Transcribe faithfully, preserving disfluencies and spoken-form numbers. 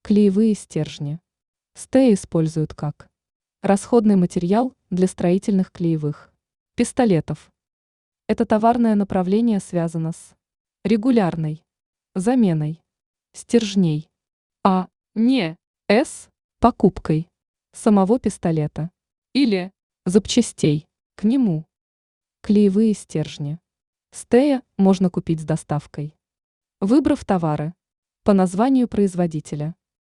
Клеевые стержни. Стея используют как расходный материал для строительных клеевых пистолетов. Это товарное направление связано с регулярной заменой стержней, а не с покупкой самого пистолета или запчастей к нему. Клеевые стержни. Стея можно купить с доставкой, выбрав товары по названию производителя.